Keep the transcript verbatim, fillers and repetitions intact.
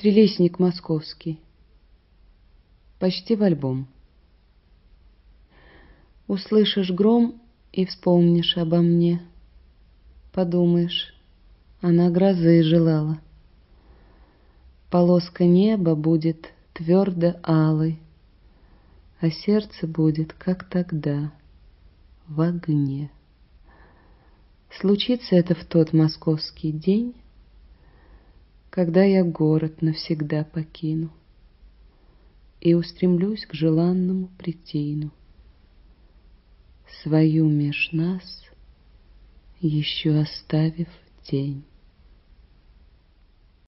Трилистник московский. Почти в альбом. Услышишь гром и вспомнишь обо мне. Подумаешь, она грозы желала. Полоска неба будет твердо алой, а сердце будет, как тогда, в огне. Случится это в тот московский день, когда я город навсегда покину и устремлюсь к желанному Притину, свою меж нас еще оставив тень.